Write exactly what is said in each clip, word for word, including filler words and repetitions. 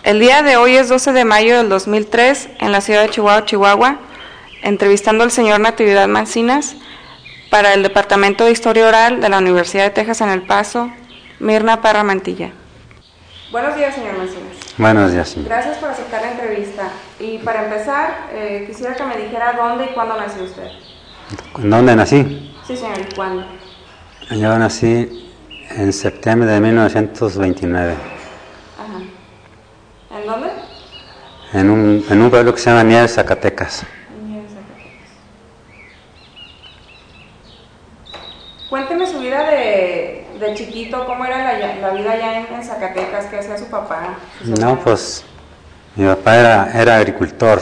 El día de hoy es doce de mayo del dos mil tres, en la ciudad de Chihuahua, Chihuahua, entrevistando al señor Natividad Mancinas para el Departamento de Historia Oral de la Universidad de Texas en El Paso, Mirna Parra Mantilla. Buenos días, señor Mancinas. Buenos días, sí. Gracias por aceptar la entrevista. Y para empezar, eh, quisiera que me dijera dónde y cuándo nació usted. ¿Dónde nací? Sí, señor, ¿y cuándo? Yo nací en septiembre de mil novecientos veintinueve. Ajá. ¿En dónde? En un, en un pueblo que se llama Nieves, Zacatecas. Nieves, Zacatecas. Cuénteme su vida de, de chiquito, cómo era la, la vida allá en, en Zacatecas, qué hacía su papá. No, pues mi papá era, era agricultor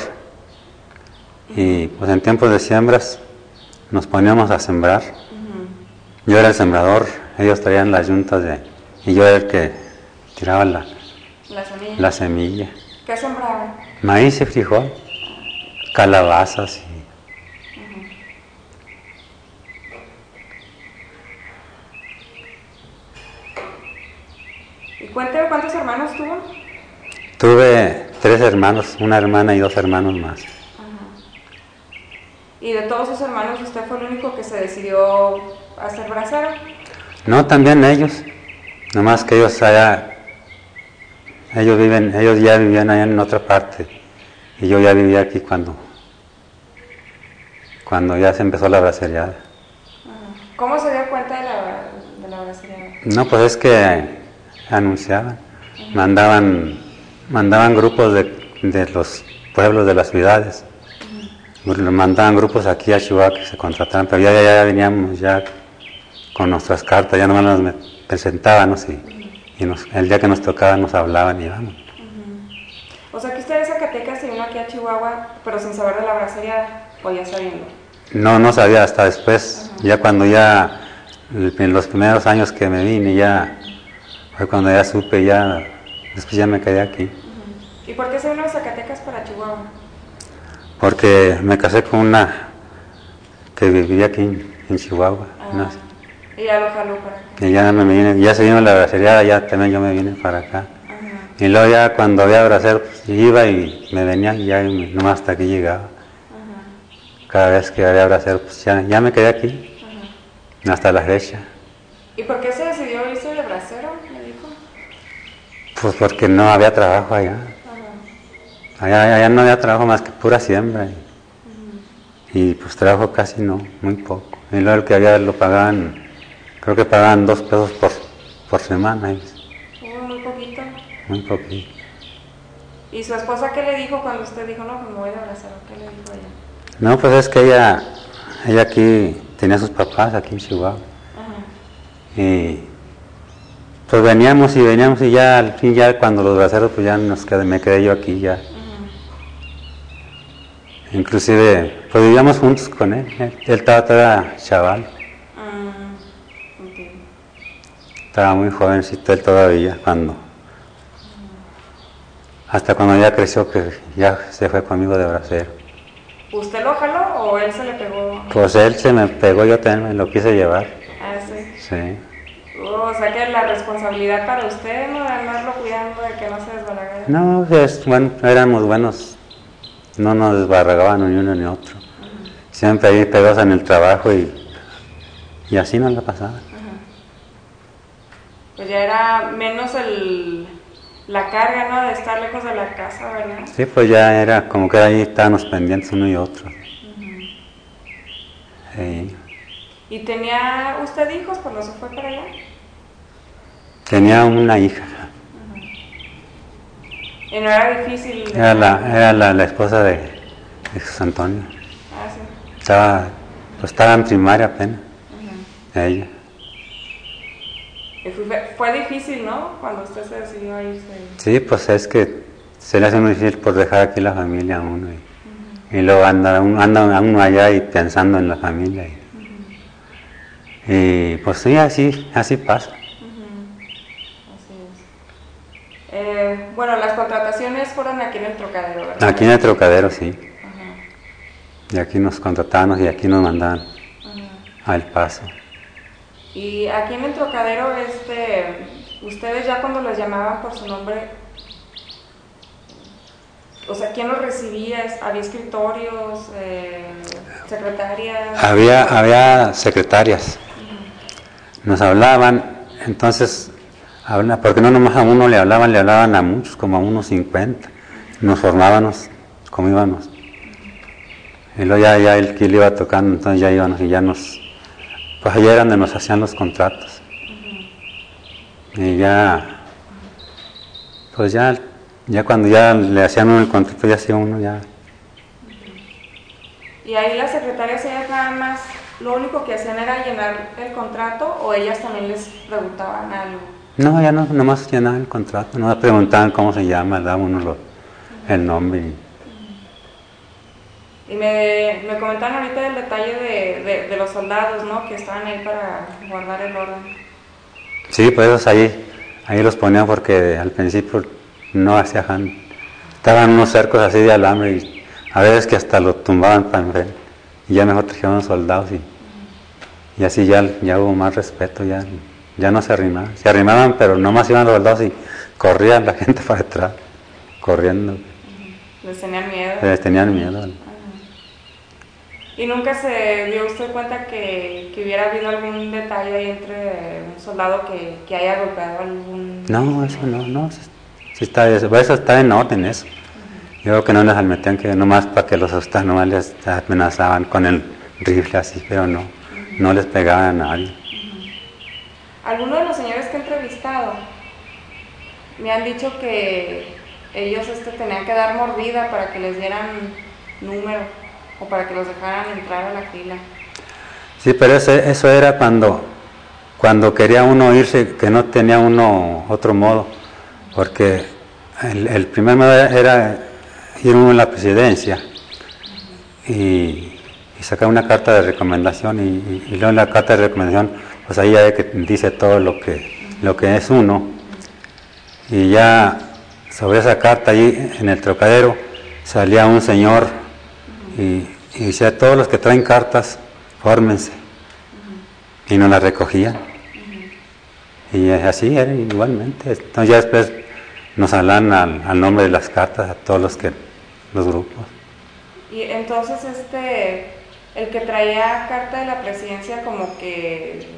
y pues en tiempos de siembras nos poníamos a sembrar. Uh-huh. Yo era el sembrador, ellos traían las yuntas de, y yo era el que tiraba la, la, semilla. la semilla. ¿Qué sembraban? Maíz y frijol, calabazas y... Y cuénteme, ¿cuántos hermanos tuvo? Tuve tres hermanos, una hermana y dos hermanos más. Ajá. ¿Y de todos sus hermanos usted fue el único que se decidió a ser bracero? No, también ellos, nomás que ellos allá, ellos viven, ellos ya vivían allá en otra parte y yo ya vivía aquí cuando, cuando ya se empezó la bracería. ¿Cómo se dio cuenta de la, de la bracería? No, pues es que anunciaban, uh-huh. mandaban, mandaban grupos de, de los pueblos de las ciudades, uh-huh. mandaban grupos aquí a Chihuahua que se contrataban, pero ya, ya, ya veníamos ya con nuestras cartas, ya nomás nos presentábamos y, uh-huh. y nos, el día que nos tocaba nos hablaban y vamos. Uh-huh. O sea que usted de Zacatecas se vino aquí a Chihuahua, pero sin saber de la bracería o ya sabiendo. No, no sabía hasta después, uh-huh. ya cuando ya, en los primeros años que me vine, ya fue cuando ya supe, ya, después ya me quedé aquí. Uh-huh. ¿Y por qué se vino de Zacatecas para Chihuahua? Porque me casé con una que vivía aquí en, en Chihuahua. Ah, ¿no? Y ya lo jaló para acá. Y ya me vine, ya se vino la bracería, ya también yo me vine para acá. Uh-huh. Y luego ya cuando había bracero, pues iba y me venía y ya y nomás hasta aquí llegaba. Uh-huh. Cada vez que había bracero, pues ya, ya me quedé aquí, uh-huh. hasta la fecha. ¿Y por qué se decidió irse de bracero, me dijo? Pues porque no había trabajo allá. Uh-huh. allá. Allá no había trabajo más que pura siembra. Y, uh-huh. y pues trabajo casi no, muy poco. Y luego el que había lo pagaban, creo que pagaban dos pesos por, por semana. Uh, muy poquito. Muy poquito. ¿Y su esposa qué le dijo cuando usted dijo, no, pues me voy de bracero? ¿Qué le dijo ella? No, pues es que ella, ella aquí tenía sus papás aquí en Chihuahua. Y pues veníamos y veníamos y ya al fin ya cuando los braceros pues ya nos quedé, me quedé yo aquí ya. Uh-huh. Inclusive pues vivíamos juntos con él, él, él estaba todavía chaval. Uh, okay. Estaba muy jovencito él todavía cuando, uh-huh. hasta cuando ya creció que ya se fue conmigo de bracero. ¿Usted lo jaló o él se le pegó? Pues él se me pegó, yo también me lo quise llevar. Ah, sí. Sí. O sea que la responsabilidad para usted, ¿no? De andarlo cuidando, de que no se desbarragara. No, es, bueno, éramos buenos, no nos desbarragaban ni uno ni otro. Uh-huh. Siempre ahí pegados en el trabajo y, y así nos la pasaba. Uh-huh. Pues ya era menos el, la carga, ¿no? De estar lejos de la casa, ¿verdad? Sí, pues ya era como que ahí estábamos pendientes uno y otro. Uh-huh. Sí. ¿Y tenía usted hijos cuando se fue para allá? Tenía una hija. Uh-huh. ¿Y no era difícil? Era la, era la, la esposa de, de Jesús Antonio. Ah, sí. Estaba, pues estaba en primaria apenas. Uh-huh. Ella. Y fue, fue difícil, ¿no? Cuando usted se decidió a irse. Sí, pues es que se le hace muy difícil por dejar aquí la familia a uno. Y, uh-huh. y luego anda, anda uno allá y pensando en la familia. Y, Y pues sí, así, así pasa. Uh-huh. Así es. Eh, bueno, las contrataciones fueron aquí en el Trocadero, ¿verdad? Aquí en el Trocadero, sí. Uh-huh. Y aquí nos contratábamos y aquí nos mandaban uh-huh. al Paso. Y aquí en el Trocadero, este, ustedes ya cuando los llamaban por su nombre, O sea, ¿quién los recibía? ¿Había escritorios, eh, secretarias? Había, había secretarias. Uh-huh. Nos hablaban, entonces, habla, porque no nomás a uno le hablaban, le hablaban a muchos, como a unos cincuenta. Nos formábamos, como íbamos. Y luego ya, ya el que le iba tocando, entonces ya íbamos y ya nos... Pues allá era donde nos hacían los contratos. Uh-huh. Y ya... Pues ya... Ya cuando ya le hacían uno el contrato, ya hacía uno ya... ¿Y ahí las secretarias, ellas nada más, lo único que hacían era llenar el contrato o ellas también les preguntaban algo? No, ya no, nomás llenaban el contrato, no preguntaban cómo se llama, daban uno lo, el nombre. Y, y me, me comentaron ahorita el detalle de, de, de los soldados, ¿no? Que estaban ahí para guardar el orden. Sí, pues ahí, ahí los ponían porque al principio... no hacían, estaban unos cercos así de alambre y a veces que hasta lo tumbaban para enfrente y ya mejor trajeron soldados y, y así ya, ya hubo más respeto, ya, ya no se arrimaban, se arrimaban pero no más iban los soldados y corrían la gente para atrás, corriendo. Les tenían miedo. Les tenían miedo. Uh-huh. ¿Y nunca se dio usted cuenta que, que hubiera habido algún detalle ahí entre un soldado que, que haya golpeado a algún... No, eso no, no. Sí está, eso, eso está en orden eso. Uh-huh. Yo creo que no les metían que nomás para que los asustaran, nomás les amenazaban con el rifle así, pero no, uh-huh. no les pegaban a nadie. Uh-huh. Algunos de los señores que he entrevistado me han dicho que ellos este, tenían que dar mordida para que les dieran número o para que los dejaran entrar a la fila. Sí, pero eso, eso era cuando, cuando quería uno irse, que no tenía uno otro modo. Porque el, el primer modo era ir uno en la presidencia y, y sacar una carta de recomendación y, y, y luego en la carta de recomendación pues ahí hay que dice todo lo que, lo que es uno y ya sobre esa carta ahí en el trocadero salía un señor y, y decía todos los que traen cartas fórmense y nos las recogían y así era igualmente. Entonces ya después nos hablan al, al nombre de las cartas a todos los que los grupos. Y entonces este el que traía carta de la presidencia como que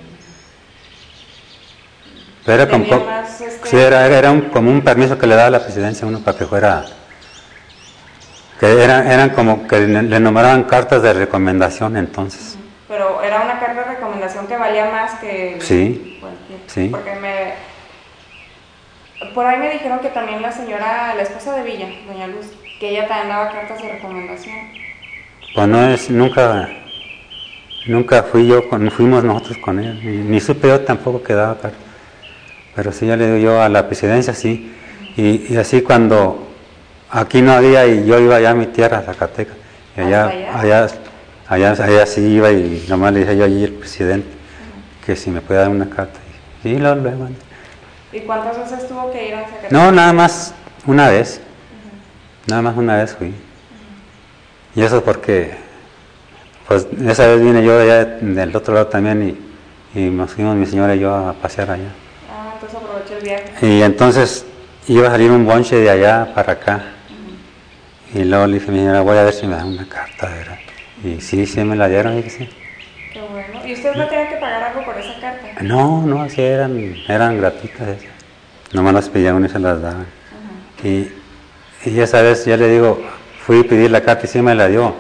era como, más, este... sí, era, era un, como un permiso que le daba la presidencia a uno para que fuera que eran, eran como que le, le nombraban cartas de recomendación entonces. Uh-huh. Pero era una carta de recomendación que valía más que sí, cualquier, sí. Porque me por ahí me dijeron que también la señora, la esposa de Villa, doña Luz, que ella también daba cartas de recomendación. Pues no es, nunca, nunca fui yo, con, fuimos nosotros con ella, ni, ni supe yo tampoco que daba cartas. Pero sí ya le digo yo a la presidencia, sí. Y, y así cuando aquí no había y yo iba allá a mi tierra, a Zacatecas, y allá, allá, allá, allá, allá sí iba y nomás le dije yo allí al presidente uh-huh. que si me puede dar una carta. Y sí, lo le mandé. ¿Y cuántas veces tuvo que ir a Zacatecas? No, nada más una vez. Uh-huh. Nada más una vez fui. Uh-huh. Y eso porque, pues esa vez vine yo allá del otro lado también y, y nos fuimos mi señora y yo a pasear allá. Ah, entonces aproveché el viaje. Y entonces iba a salir un bonche de allá para acá. Uh-huh. Y luego le dije a mi señora, voy a ver si me dan una carta, ¿verdad? Y sí, sí me la dieron, y que sí. Qué bueno. ¿Y ustedes no tenían que pagar algo por esa carta? No, no, así eran, eran gratuitas esas. Nomás las pedían y se las daban. Uh-huh. Y, y esa vez ya le digo, fui a pedir la carta y sí me la dio.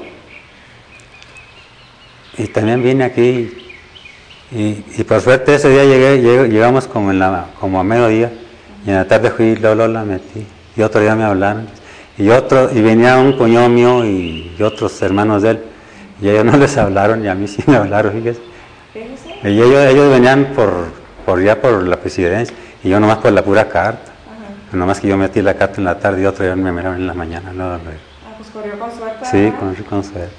Y también vine aquí y, y por suerte ese día llegué, llegué llegamos como, en la, como a mediodía y en la tarde fui y luego la metí. Y otro día me hablaron. Y otro, y venía un cuñado mío y, y otros hermanos de él. Y ellos no les hablaron y a mí sí me hablaron, fíjese. ¿Fíjese? Y ellos, ellos venían por, por ya por la presidencia y yo nomás por la pura carta. Ajá. Nomás que yo metí la carta en la tarde y otro día me miraron en la mañana. No, no. Ah, pues corrió con suerte. Sí, con, con suerte.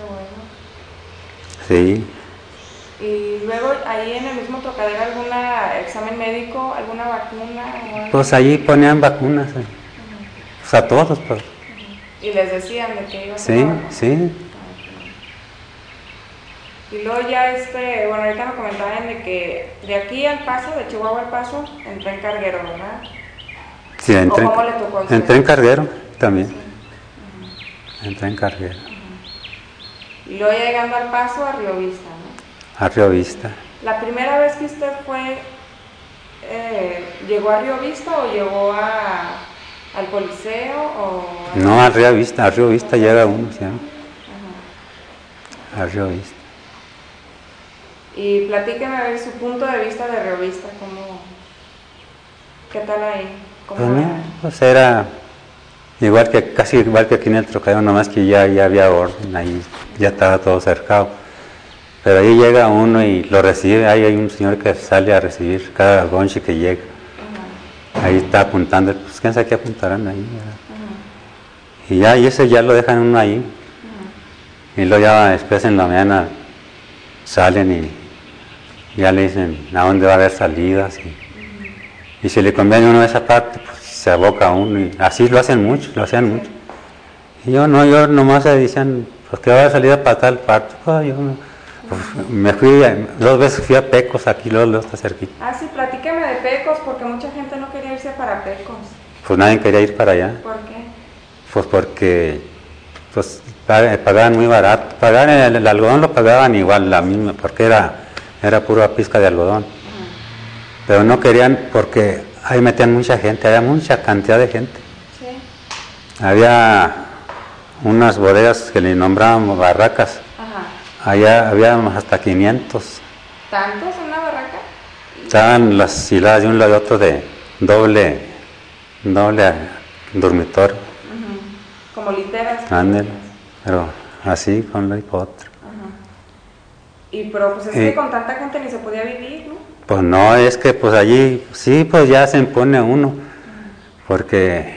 Qué bueno. Sí. Y luego ahí en el mismo trocadero, ¿algún examen médico, alguna vacuna? O algo? Pues allí ponían vacunas. Eh. Uh-huh. O sea, todos. Pues. Uh-huh. ¿Y les decían de qué iba a ser? Sí, sí. Y luego ya, este, bueno, ahorita me comentaban de que de aquí al Paso, de Chihuahua al Paso, entré en Carguero, ¿verdad? Sí, entré, ¿O cómo le tocó? Entré en Carguero también. Sí. entré en carguero. Uh-huh. Y luego ya llegando al Paso, a Río Vista, ¿no? A Río Vista. ¿La primera vez que usted fue, eh, llegó a Río Vista o llegó a, al Coliseo? O a... No, a Río Vista, a Río Vista llega uno siempre. Uh-huh. A Río Vista. Y platíqueme a ver su punto de vista de Río Vista, ¿cómo, ¿qué tal ahí? ¿Cómo pues no, pues era igual que, casi igual que aquí en el Trocadero, nomás que ya, ya había orden, ahí ya estaba todo cercado. Pero ahí llega uno y lo recibe, ahí hay un señor que sale a recibir cada gonchi que llega. Uh-huh. Ahí está apuntando, pues quién sabe qué apuntarán ahí. Uh-huh. Y ya, y ese ya lo dejan uno ahí. Uh-huh. Y luego ya después en la mañana salen y ya le dicen a dónde va a haber salidas. Y, uh-huh. y si le conviene uno esa parte, pues se aboca uno. Y así lo hacen mucho, lo hacían mucho. Y yo no, yo nomás se decían, pues que va a haber salida para tal parte. Pues yo no. Pues me fui, dos veces fui a Pecos, aquí luego, luego está cerquita. Ah, sí, platíqueme de Pecos, porque mucha gente no quería irse para Pecos. Pues nadie quería ir para allá. ¿Por qué? Pues porque pues pagaban muy barato. Pagaban el, el algodón lo pagaban igual, la misma, porque era, era pura pizca de algodón. Uh-huh. Pero no querían porque ahí metían mucha gente, había mucha cantidad de gente. Sí. Había unas bodegas que le nombraban barracas. Allá había hasta quinientos. ¿Tantos en una barraca? Estaban las hiladas de un lado y otro de doble, doble dormitorio. Uh-huh. Como literas. Ándale, pero así con lo y por otro. Uh-huh. Y pero pues es eh, que con tanta gente ni se podía vivir, ¿no? Pues no, es que pues allí, sí, pues ya se impone uno. Uh-huh. Porque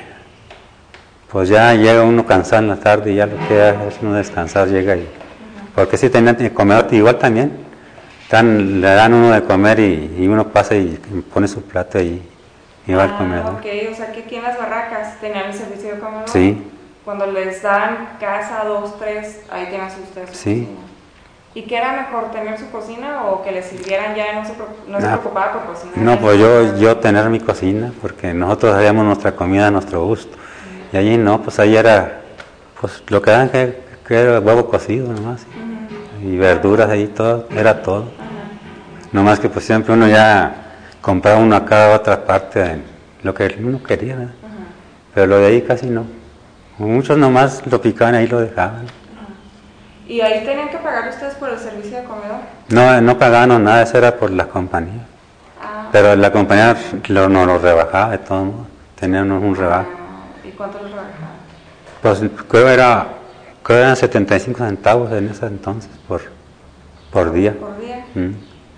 pues ya llega uno cansado en la tarde y ya lo que es uno descansar, llega y... Porque si tenían que comer igual también, dan, le dan uno de comer y, y uno pasa y pone su plato y, y va ah, al comedor. Ok, o sea que aquí en las barracas tenían el servicio de comedor. Sí. Cuando les dan casa, dos, tres, ahí tienen ustedes su sí. cocina. ¿Y qué era mejor, tener su cocina o que les sirvieran ya y no se, no se ah, preocupaba por cocinar? No, pues yo, yo tener mi cocina, porque nosotros hacíamos nuestra comida a nuestro gusto. Uh-huh. Y allí no, pues ahí era, pues lo que daban que, que era huevo cocido nomás. Uh-huh. Y verduras ahí, todo, era todo. Uh-huh. Nomás que pues siempre uno ya compraba uno a cada otra parte de lo que uno quería, ¿verdad? Uh-huh. Pero lo de ahí casi no. Muchos nomás lo picaban ahí y lo dejaban. Uh-huh. ¿Y ahí tenían que pagar ustedes por el servicio de comedor? No, no pagaban nada, eso era por la compañía. Ah. Pero la compañía lo, no lo rebajaba de todos modos, tenían un rebajo. Uh-huh. ¿Y cuánto lo rebajaban? Pues creo era... Creo que eran setenta y cinco centavos en ese entonces por, por día. ¿Por día? Mm.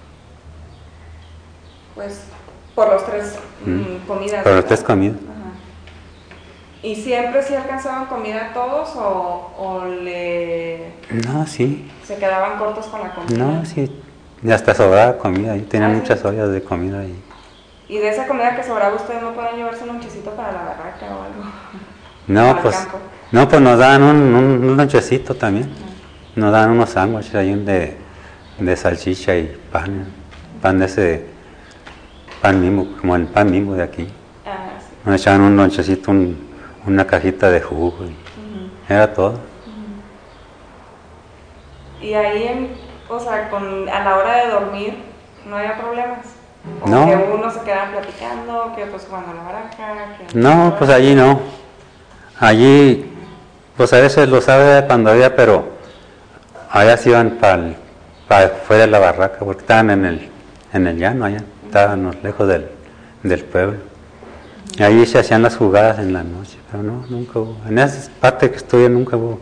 Pues por los tres mm. comidas. Por los tres comidas. Ajá. ¿Y siempre sí alcanzaban comida todos o, o le... No, sí. ¿Se quedaban cortos con la comida? No, sí. Y hasta sobraba comida ahí, tenían ah, muchas ¿sí? ollas de comida ahí. ¿Y de esa comida que sobraba ustedes no pueden llevarse un lonchecito para la barraca o algo? No, pues... Campo? No, pues nos daban un, un, un lonchecito también. Uh-huh. Nos daban unos sándwiches ahí de, de salchicha y pan. Pan de ese, pan mismo, como el pan mismo de aquí. Ah, sí. Nos echaban un lonchecito, un, una cajita de jugo. Y uh-huh. Era todo. Uh-huh. Y ahí, en, o sea, con, a la hora de dormir, no había problemas. O no. Que uno se quedaba platicando, que otros jugando a la baraja. Que no, pues allí no. Allí... Pues a veces lo sabe cuando había, pero allá se iban para pa fuera de la barraca, porque estaban en el, en el llano allá, estaban lejos del, del pueblo. Y ahí se hacían las jugadas en la noche, pero no, nunca hubo. En esa parte que estuve nunca hubo.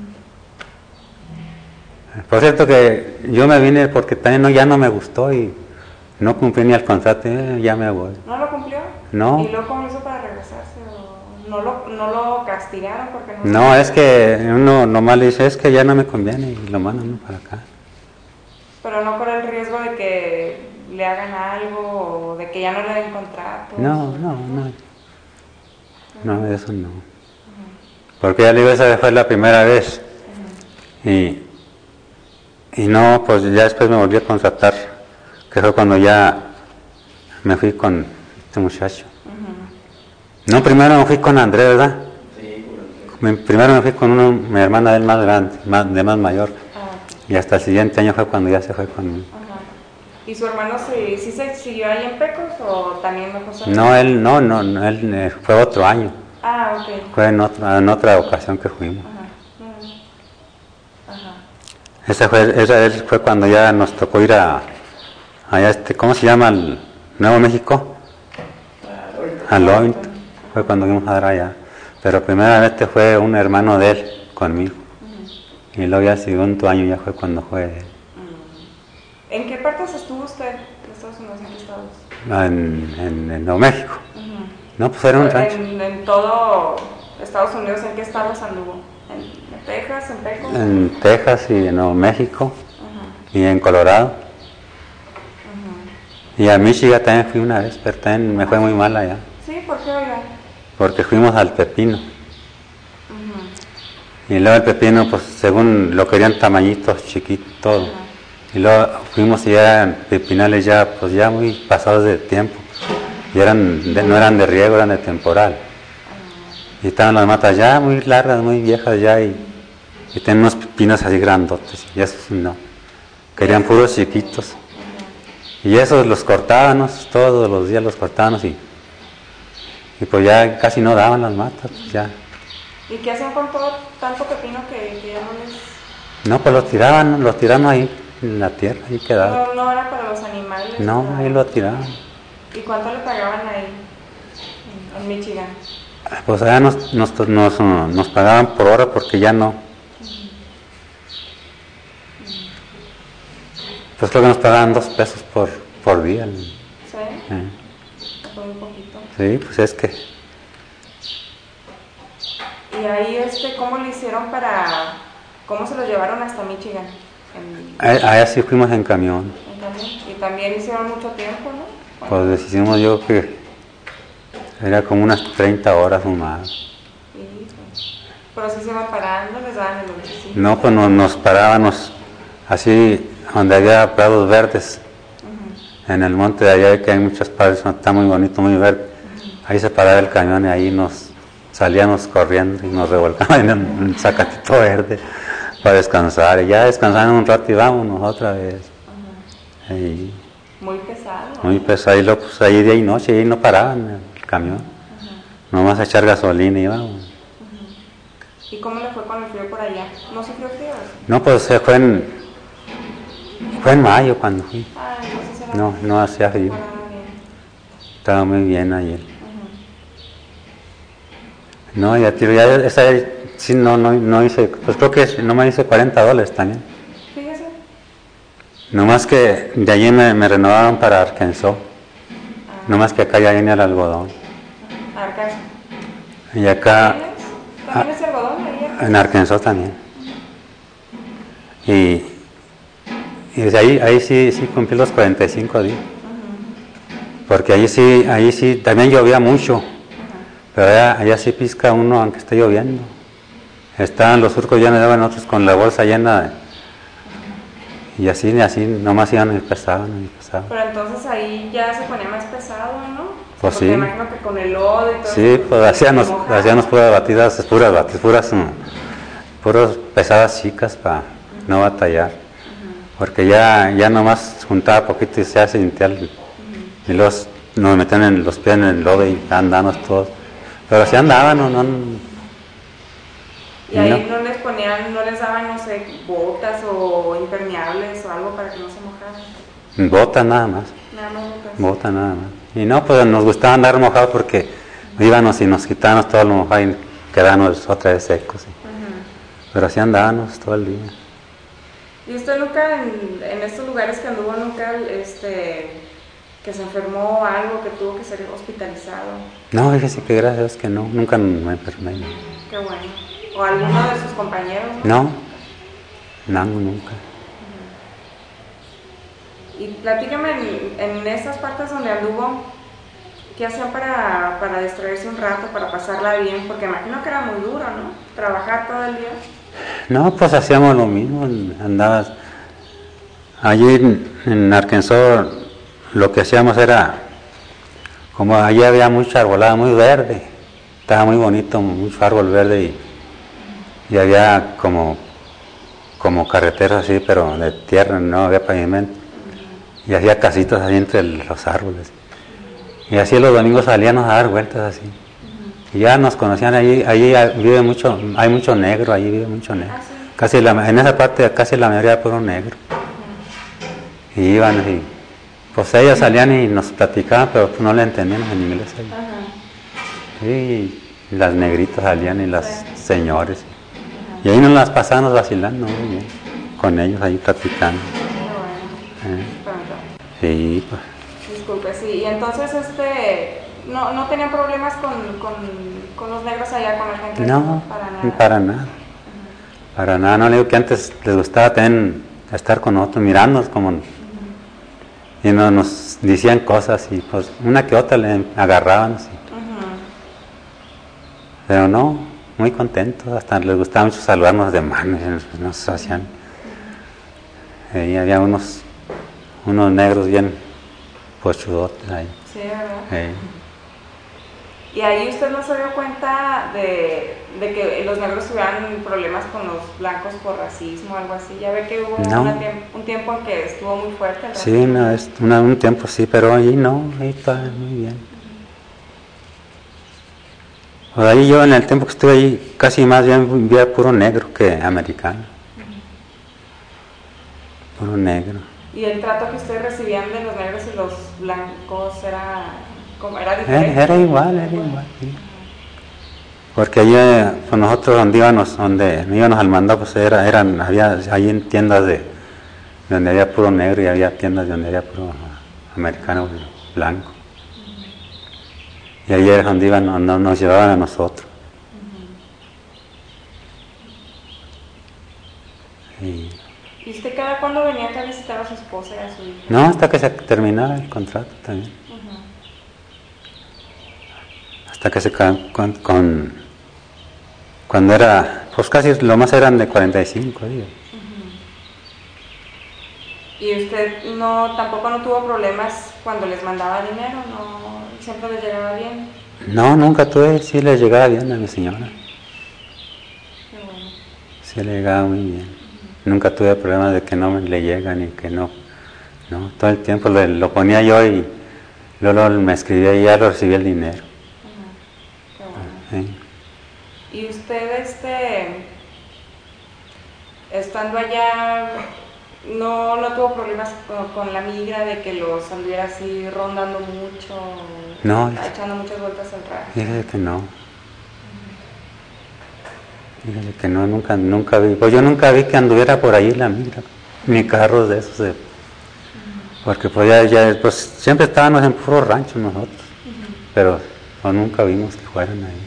Por cierto que yo me vine porque también no, ya no me gustó y no cumplí ni el contrato, eh, ya me voy. ¿No lo cumplió? No. ¿Y luego cómo hizo para regresarse? ¿No lo, no lo castigaron? Porque no, no es que uno nomás le dice, es que ya no me conviene y lo mandan uno para acá. Pero no por el riesgo de que le hagan algo o de que ya no le den contrato. No, no, no. No, eso no. Uh-huh. Porque ya le digo, esa fue la primera vez. Uh-huh. Y, y no, pues ya después me volví a contratar, que fue cuando ya me fui con este muchacho. No, primero me fui con Andrés, ¿verdad? Sí, me- primero me fui con uno, mi hermana del más grande, más, de más mayor, Ah, y hasta el siguiente año fue cuando ya se fue conmigo. ajá. ¿Y su hermano sí, sí se siguió ahí en Pecos o también mejor solo? No, él no, no, no, él eh, fue otro año, Ah, ok. fue en otra, en otra ocasión que fuimos. Ajá. Mm. Ajá. Esa fue, esa él fue cuando ya nos tocó ir a, allá este, ¿cómo se llama? El Nuevo México, a Lovington, fue cuando fuimos a dar allá. Pero primeramente fue un hermano de él conmigo, y luego ya el segundo año ya fue cuando fue él. ¿En qué partes estuvo usted de Estados Unidos? ¿En qué estados? en, en, en Nuevo México. Ujú. No, pues era un rancho. En, en todo Estados Unidos, ¿en qué estados anduvo? ¿En, en Texas, en Pecos? En Texas y en Nuevo México Ujú. y en Colorado. Ujú. Y a Michigan también fui una vez, pero también me fue muy mal allá, Sí, ¿por qué, oiga? porque fuimos al Pepino. Ujú. Y luego el Pepino, pues según lo querían tamañitos, chiquitos, todo. Ajá. Y luego fuimos y ya en pepinales ya, pues ya muy pasados de tiempo. Y eran de- no eran de riego, eran de temporal. Y estaban las matas ya muy largas, muy viejas ya, y, y tenían unos pepinos así grandotes. Y esos no. Querían puros chiquitos. Y esos los cortábamos, todos los días los cortábamos y, y pues ya casi no daban las matas, pues ya. ¿Y qué hacían con todo tanto pepino que, que ya no les... No, pues los tiraban, los tiraban ahí en la tierra, ahí quedaba. No, no era para los animales? No, para- ahí lo tiraban. ¿Y cuánto le pagaban ahí, en, en Michigan? Pues allá nos, nos, nos, nos pagaban por hora porque ya no. Pues creo que nos pagaban dos pesos por, por día. ¿Sí? Eh, Fue un poquito. Sí, pues es que ¿Y ahí, este, cómo le hicieron para... cómo se lo llevaron hasta Michigan? En, a- allá sí fuimos en camión. en camión. Y también hicieron mucho tiempo, ¿no? Pues hicimos yo que era como unas treinta horas o más. Sí, pues. Pero sí se iban parando, les daban el lonchecito. No, pues no- nos parábamos así donde había prados verdes. Ujú. En el monte de allá que hay muchas prados, está muy bonito, muy verde. Ahí se paraba el camión y ahí nos salíamos corriendo y nos revolcaban en un zacatito verde para descansar. Y ya descansaban un rato y vámonos otra vez. Ajá. Y Muy pesado. muy pesado. Y luego, pues ahí día y noche, y ahí no paraban el camión. Ajá. Nomás a echar gasolina y vamos. ¿Y cómo le fue con el frío por allá? ¿No sufrió frío? No, pues se fue en, fue en mayo cuando fui. Ah, entonces era... No, no hacía frío. Ah, bien. Estaba muy bien ayer. Ujú. No, ya tiro, ya esa sí no, no, no hice, pues creo que no me hice cuarenta dólares también. Fíjese. Nomás que de allí me, me renovaron para Arkansas. Ah, Nomás que acá ya viene el algodón. Arkansas. Y acá, ¿También es? ¿También es algodón ahí? Arkansas? en Arkansas también. Y, y desde ahí, ahí sí, sí cumplí los cuarenta y cinco días. Ujú. Porque ahí sí, ahí sí, también llovía mucho. Ajá. Pero allá, allá sí pisca uno aunque esté lloviendo. Estaban los surcos llenos de agua, nosotros con la bolsa llena. de- Y así, y así, nomás iban y pesaban y pesaban. Pero entonces ahí ya se ponía más pesado, ¿no? Pues Porque sí. imagino que con el lodo y todo Sí, eso, pues hacíamos, se mojaba. hacíamos puras batidas, puras batidas, puras, mm, puras pesadas chicas para no batallar. Porque ya, ya nomás juntaba poquito y se hace limpiar. Y los, nos metían en los pies en el lodo y andábamos todos. Pero así andaban, no, no, Y ahí no. no les ponían, no les daban, no sé, botas o impermeables o algo para que no se mojaran. botas nada más. Nada más botas. Bota nada más. Y no, pues nos gustaba andar mojados porque íbamos y nos quitábamos todo lo mojado y quedábamos otra vez secos. ¿sí? Ujú. Pero así andábamos todo el día. ¿Y usted nunca, en, en estos lugares que anduvo, nunca, este, que se enfermó o algo, que tuvo que ser hospitalizado? No, fíjese que gracias a Dios que no, nunca me enfermé. Qué bueno. ¿O alguno de sus compañeros? No, no, nunca. Y platícame en, en estas partes donde anduvo, ¿qué hacían para, para distraerse un rato, para pasarla bien? Porque imagino que era muy duro, ¿no? Trabajar todo el día. No, pues hacíamos lo mismo, andabas. Allí en, en Arkansas lo que hacíamos era, como allí había mucha arbolada muy verde, estaba muy bonito, mucho árbol verde y, y había como, como carreteras así, pero de tierra, no había pavimento. Y hacía casitas ahí entre los árboles. Y así los domingos salíamos a dar vueltas así. Y ya nos conocían allí, allí vive mucho, hay mucho negro, allí vive mucho negro. ¿Ah, sí? Casi la, en esa parte casi la mayoría era puro negro. Y iban y pues ellos salían y nos platicaban, pero pues no le entendíamos en inglés. Ahí. Y las negritas salían y las señores. Y ahí nos las pasábamos vacilando muy bien, con ellos ahí platicando. Bueno. Eh. Sí, pues. Disculpe, sí. Y entonces, este, no, no tenían problemas con, con, con los negros allá, con la gente. No, para nada. Para nada. Uh-huh. Para nada. No le digo que antes les gustaba también estar con nosotros, mirarnos como. Uh-huh. Y no, nos decían cosas y pues una que otra le agarraban. Sí. Uh-huh. Pero no, muy contentos. Hasta les gustaba mucho saludarnos de manos. Nos hacían. Uh-huh. Y había unos. Unos negros bien pochudotes ahí. Sí, ¿verdad? Eh. ¿Y ahí usted no se dio cuenta de, de que los negros tuvieran problemas con los blancos por racismo o algo así? Ya ve que hubo no. una, un tiempo en que estuvo muy fuerte el racismo. Sí, no, es una, un tiempo sí, pero ahí no, ahí está muy bien. Uh-huh. Pues ahí yo en el tiempo que estuve ahí casi más bien vi puro negro que americano. Uh-huh. Puro negro. ¿Y el trato que ustedes recibían de los negros y los blancos era, era diferente? Era, era igual, era igual, sí. Porque allí, pues nosotros donde íbamos, donde íbamos al mandado, pues era, eran, había ahí tiendas de donde había puro negro y había tiendas donde había puro americano blanco. Y ahí era donde iban, donde nos llevaban a nosotros. Y, ¿Y usted cada cuándo venía acá a visitar a su esposa y a su hija? no, hasta que se terminara el contrato también. Uh-huh. Hasta que se con, con, con cuando era, pues casi lo más eran de cuarenta y cinco días. Uh-huh. ¿Y usted no tampoco no tuvo problemas cuando les mandaba dinero? ¿No siempre les llegaba bien? No, nunca tuve, sí les llegaba bien a mi señora. Qué bueno. Sí le llegaba muy bien. Nunca tuve problemas de que no me le llega ni que no. No, todo el tiempo lo, lo ponía yo y luego me escribía y ya lo recibía el dinero. Uh-huh. Qué bueno. Sí. ¿Y usted, este, estando allá, no, no tuvo problemas con, con la migra de que los anduviera así rondando mucho? No. Echando muchas vueltas al rancho. Fíjese que no. Fíjate que no, nunca, nunca vi, pues yo nunca vi que anduviera por ahí la migra, ni carros de esos, de, uh-huh. Porque pues ya, ya, pues siempre estábamos en puros ranchos nosotros, uh-huh. Pero pues, nunca vimos que fueran ahí.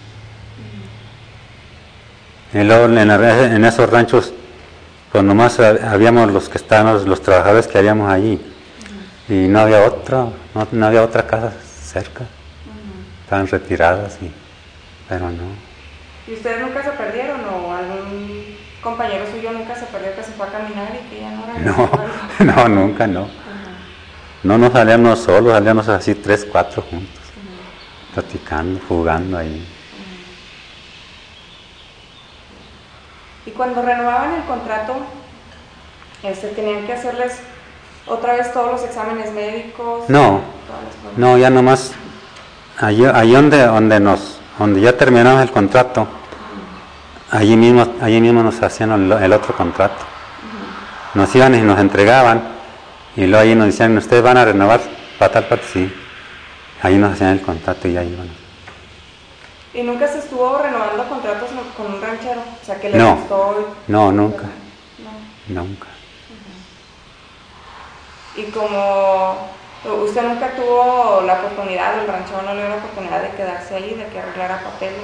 Uh-huh. Y luego en, la, en esos ranchos, pues nomás habíamos los que estábamos, los trabajadores que habíamos allí, uh-huh. Y no había otra, no, no había otra casa cerca, uh-huh. Estaban retiradas, y, pero no. ¿Y ustedes nunca se perdieron o algún compañero suyo nunca se perdió que se fue a caminar y que ya no regresó? No, no, nunca no. Uh-huh. No nos salíamos solos, salíamos así tres, cuatro juntos, uh-huh. Platicando, jugando ahí. Uh-huh. Y cuando renovaban el contrato, este, ¿tenían que hacerles otra vez todos los exámenes médicos? No, no, ya nomás, allí, allí donde, donde nos... donde ya terminamos el contrato, uh-huh. allí mismo, allí mismo nos hacían el, el otro contrato. Uh-huh. Nos iban y nos entregaban, y luego allí nos decían, ustedes van a renovar para tal parte, sí. Allí nos hacían el contrato y ya iban. ¿Y nunca se estuvo renovando contratos con un ranchero? O sea, que le no, gustó. No, nunca. No. Nunca. Uh-huh. Y como usted nunca tuvo la oportunidad, el ranchero no le dio la oportunidad de quedarse ahí, de que arreglara papeles.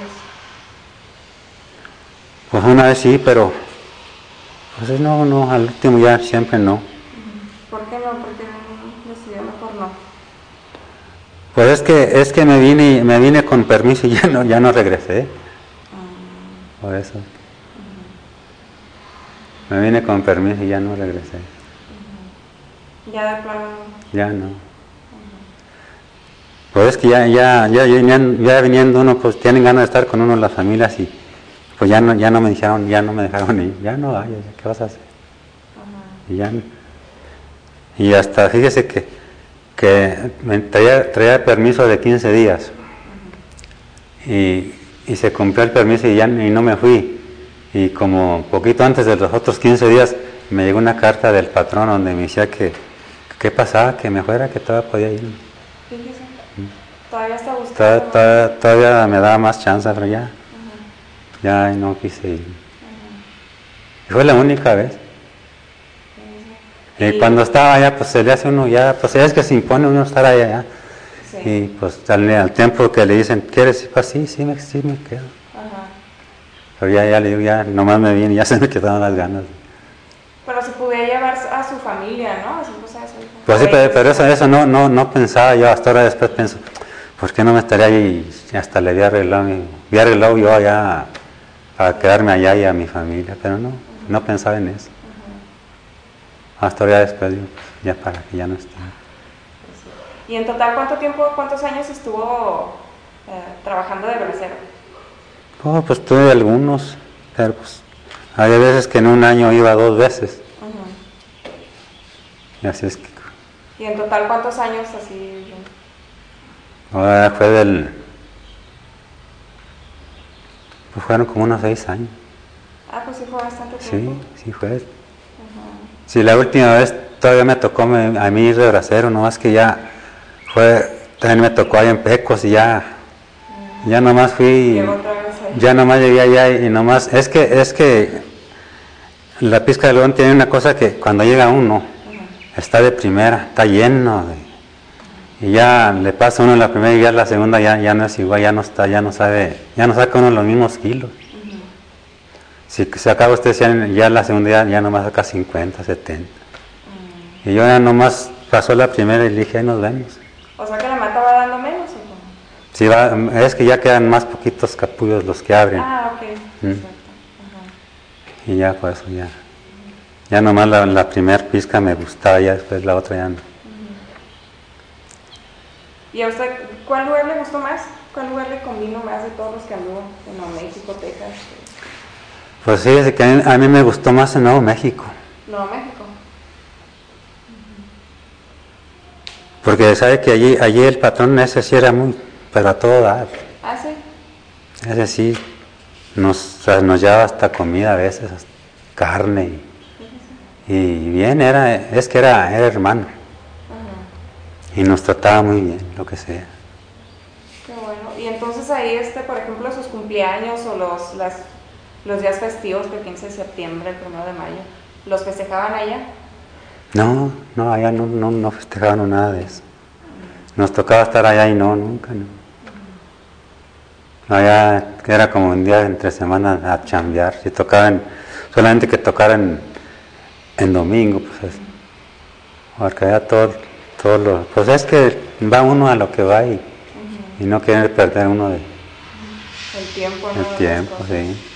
Pues una vez sí, pero pues no, no, al último ya siempre no. Uh-huh. ¿Por qué no? ¿Por qué decidió mejor no? Pues es que es que me vine me vine con permiso y ya no ya no regresé. Uh-huh. Por eso. Uh-huh. Me vine con permiso y ya no regresé. Uh-huh. Ya de plano. Ya no. Pues es que ya, ya, ya, ya, ya viniendo uno, pues tienen ganas de estar con uno las familias y pues ya no, ya no me dijeron, ya no me dejaron ir, ya no vayas, ¿qué vas a hacer? Uh-huh. Y ya no. Y hasta, fíjese que, que me traía, traía permiso de quince días. Uh-huh. Y, y se cumplió el permiso y ya y no me fui. Y como poquito antes de los otros quince días, me llegó una carta del patrón donde me decía que qué pasaba, que me fuera, que todavía podía ir. Fíjese, todavía está buscando. Todavía, todavía, todavía me daba más chance, pero ya, uh-huh. ya no quise ir. Uh-huh. Y fue la única vez. Uh-huh. Y, y cuando estaba allá, pues se le hace uno ya, pues es que se impone uno estar allá. allá. Sí. Y pues al, al tiempo que le dicen, ¿quieres ir? Pues sí, sí me, sí me quedo. Uh-huh. Pero ya, ya le digo, ya nomás me vine y ya se me quedaron las ganas. Pero se podía llevar a su familia, ¿no? Así, pues, a su pues sí, pero, pero eso, eso no, no, no pensaba yo, hasta ahora después pienso, ¿por qué no me estaría ahí y hasta le había arreglado, había arreglado yo allá para quedarme allá y a mi familia? Pero no, uh-huh. no pensaba en eso. Uh-huh. Hasta ahora después, ya para que ya no esté. ¿Y en total cuánto tiempo, cuántos años estuvo eh, trabajando de bracero? Oh, pues tuve algunos, pero pues hay veces que en un año iba dos veces. Uh-huh. Y así es que... ¿Y en total cuántos años así? Ahora fue del... Pues fueron como unos seis años. Ah, pues sí fue bastante tiempo. Sí, sí fue. Uh-huh. Sí, la última vez todavía me tocó me, a mí ir de bracero, nomás que ya fue... También me tocó allá en Pecos y ya... Uh-huh. Ya nomás fui... Ya nomás llegué allá y nomás... Es que... Es que la pizca de León tiene una cosa que cuando llega uno, uh-huh. está de primera, está lleno de, uh-huh. y ya le pasa uno la primera y ya la segunda ya, ya no es igual, ya no está, ya no sabe, ya no saca uno los mismos kilos. Uh-huh. Si se acaba usted ya, ya la segunda ya, ya nomás saca cincuenta, setenta. Uh-huh. Y yo ya nomás pasó la primera y le dije, ahí nos vemos. O sea que la mata va dando menos, ¿o cómo? Sí, va, es que ya quedan más poquitos capullos los que abren. Ah, ok. ¿Mm? Y ya por eso ya, ya nomás la, la primer pizca me gustaba, ya después la otra ya no. ¿Y a usted cuál lugar le gustó más? ¿Cuál lugar le convino más de todos los que anduvo en Nuevo México, Texas? Pues fíjese que a mí, a mí me gustó más en Nuevo México. Nuevo México. Porque sabe que allí, allí el patrón ese sí era muy, pero a todo dar. ¿Ah, sí? Ese sí. Nos, o sea, nos llevaba hasta comida a veces, hasta carne. Y, y bien, era, es que era, era hermano. Uh-huh. Y nos trataba muy bien, lo que sea. Qué bueno. Y entonces ahí, este, por ejemplo, sus cumpleaños o los, las, los días festivos, el quince de septiembre, el primero de mayo, ¿los festejaban allá? No, no, allá no, no, no festejaban nada de eso. Uh-huh. Nos tocaba estar allá y no, nunca, no. Allá era como un día entre semana a chambear, si tocaban, solamente que tocaran en domingo, pues es, porque allá todo, todo lo, pues es que va uno a lo que va y, uh-huh. y no quiere perder uno de el tiempo, ¿no? El tiempo, sí.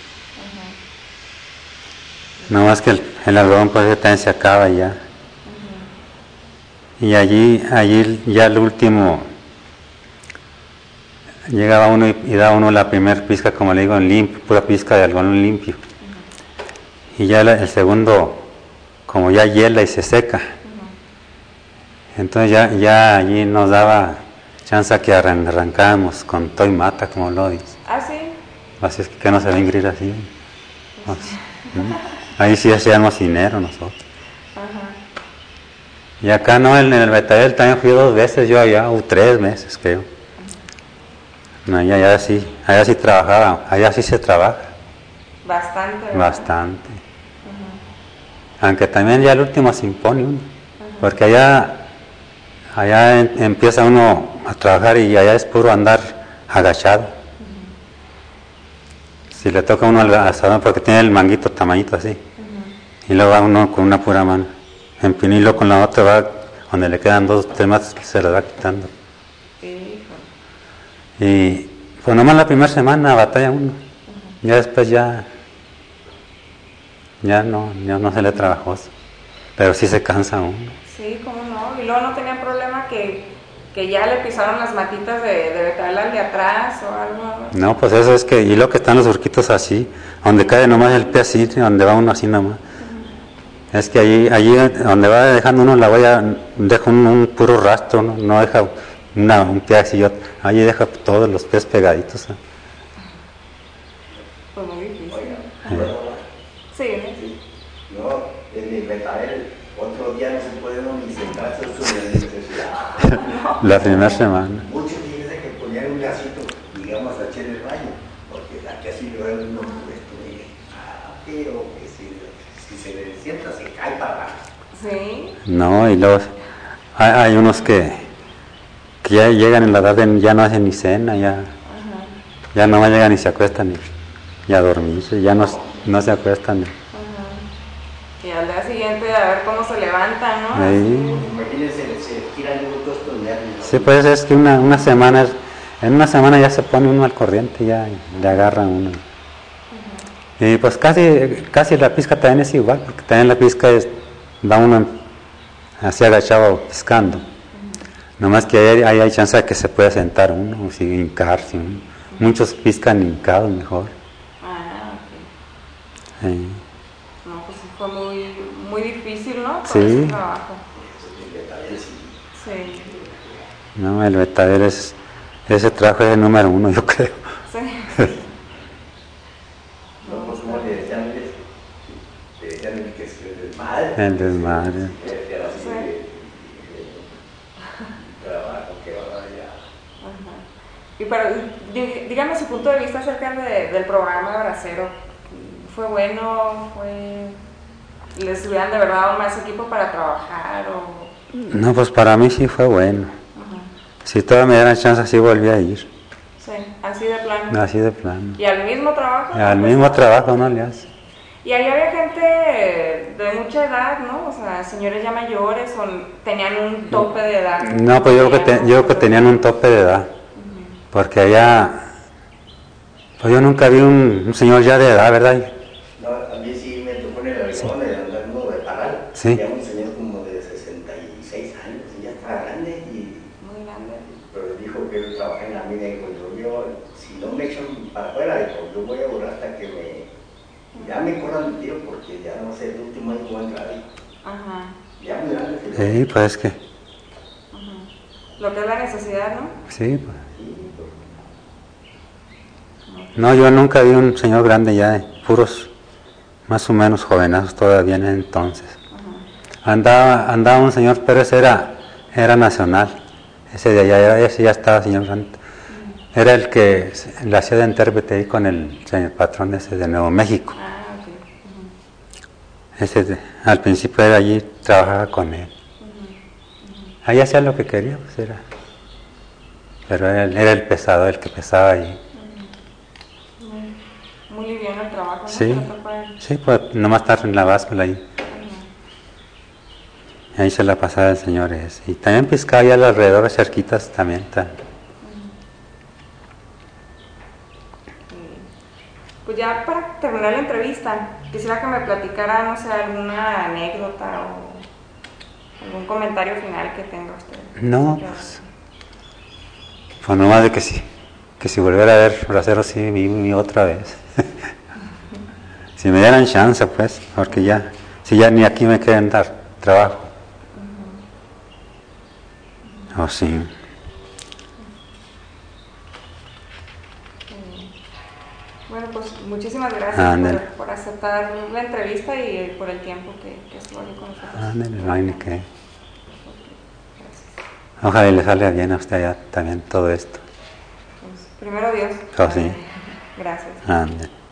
Uh-huh. No más que el, el algodón pues también se acaba ya. Uh-huh. Y allí, allí ya el último llegaba uno y, y daba uno la primer pizca, como le digo, en limpio, pura pizca de algodón limpio. Uh-huh. Y ya la, el segundo, como ya hiela y se seca. Uh-huh. Entonces ya, ya allí nos daba chance a que arran, arrancábamos con todo y mata, como lo dice. ¿Ah, sí? Así es que, que no se va a ingrir así. Pues, ¿mm? Ahí sí hacíamos dinero nosotros. Uh-huh. Y acá no, en el Betabel también fui dos veces, yo allá, o tres meses creo. No, allá, allá sí, allá sí trabajaba, allá sí se trabaja. Bastante, ¿verdad? Bastante. Uh-huh. Aunque también ya el último se impone uno, uh-huh. porque allá, allá en, empieza uno a trabajar y allá es puro andar agachado. Uh-huh. Si le toca a uno al asadón, porque tiene el manguito tamañito así, uh-huh. y luego va uno con una pura mano, empinilo con la otra, va donde le quedan dos temas que se le va quitando. Y pues nomás la primera semana batalla uno, uh-huh. ya después ya, ya no, ya no se le trabajó, pero sí se cansa uno. Sí, cómo no, y luego no tenía problema que que ya le pisaron las matitas de, de betabel al de atrás o algo. No, pues eso es que, y lo que están los surquitos así, donde cae nomás el pie así, donde va uno así nomás. Uh-huh. Es que allí, allí donde va dejando uno la huella, deja un, un puro rastro, no, no deja una, un pie así, yo, allí deja todos los pies pegaditos. ¿eh? Pues muy difícil. Oiga, sí, sí. No, en el betabel, otro día no se puede uno ni sentarse sobre la necesidad. La primera semana. Muchos fíjense que ponían un lacito, digamos, aquí en el baño, porque aquí así lo ven uno, pues, ah, pero que si, si se le sienta se cae para abajo. Sí. No, y luego hay, hay unos que, que ya llegan en la edad de ya no hacen ni cena, ya, uh-huh. ya no llegan ni se acuestan ni, y a dormirse, ya no, no se acuestan. Ni. Y al día siguiente a ver cómo se levantan, ¿no? Sí. Imagínense, se giran todos estos nervios. Sí, pues es que una, una semana, en una semana ya se pone uno al corriente, ya le agarra uno. Uh-huh. Y pues casi, casi la pizca también es igual, porque también la pizca es, va uno así agachado piscando. Uh-huh. Nomás que ahí, ahí hay chance de que se pueda sentar uno, o si hincarse uno. Uh-huh. Muchos piscan hincados mejor. Ah, ok. Sí. Fue muy, muy difícil, ¿no? Por sí. ese trabajo. Sí. No, el betabel es, ese trabajo es el número uno, yo creo. Sí. No, pues como le decían, le decían que es el desmadre. El desmadre. Era así de trabajo que va allá. Y pero, dígame su punto de vista acerca de, del programa Bracero. ¿Fue bueno? ¿Fue... ¿Les hubieran de verdad dado más equipo para trabajar? O... No, pues para mí sí fue bueno. Uh-huh. Si todavía me dieran chance, sí volví a ir. Sí, así de plano. Así de plano. ¿Y al mismo trabajo? Al ¿no? mismo trabajo, no le hace. Y ahí había gente de mucha edad, ¿no? O sea, señores ya mayores, o tenían un tope de edad. No, pues yo creo que, te, yo creo que tenían un tope de edad. Uh-huh. Porque allá, pues yo nunca vi un, un señor ya de edad, ¿verdad? No, a mí sí me tocó en el avión, de andar uno de paral. Sí. Ya un señor como de sesenta y seis años, y ya estaba grande. Y, muy grande. Pero dijo que él trabaja en la mina y cuando yo, si no me echan para afuera, dijo, yo voy a durar hasta que me, ya me corran el tiro porque ya no sé, el último año voy a entrar ahí. Ajá. Ya muy grande. Sí, pues es que. Ajá. Lo que es la necesidad, ¿no? Sí, pues. Sí, pues. No, yo nunca vi un señor grande ya, de puros. Más o menos jovenazos todavía en entonces. Uh-huh. Andaba, andaba un señor, pero ese era, era nacional. Ese de allá, ese ya estaba señor grande. Uh-huh. Era el que la hacía de intérprete ahí con el señor patrón ese de Nuevo México. Ah, okay. Uh-huh. Ese de, al principio era allí, trabajaba con él. Uh-huh. Uh-huh. Ahí hacía lo que quería, pues era. Pero era, era el pesado, el que pesaba allí. Muy liviano el trabajo, ¿no? Sí, sí, pues nomás estar en la báscula ahí. Uh-huh. Ahí se la pasaba el señor ese. Y también pescaba allá alrededor, cerquitas también. Está. Uh-huh. Pues ya para terminar la entrevista, quisiera que me platicara, no sé, alguna anécdota o algún comentario final que tenga usted. No, pues, pues nomás de que sí. Que si volviera a ver Bracero, sí, mi, mi otra vez. Si me dieran chance, pues, porque ya, si ya ni aquí me quieren dar trabajo. Uh-huh. Oh, sí. Bueno, pues muchísimas gracias por, por aceptar la entrevista y por el tiempo que, que estuvo aquí con nosotros. Ándale, no hay ni qué. Ojalá le salga bien a usted allá también todo esto. Pues, primero Dios. Oh, sí. Gracias. Ándale.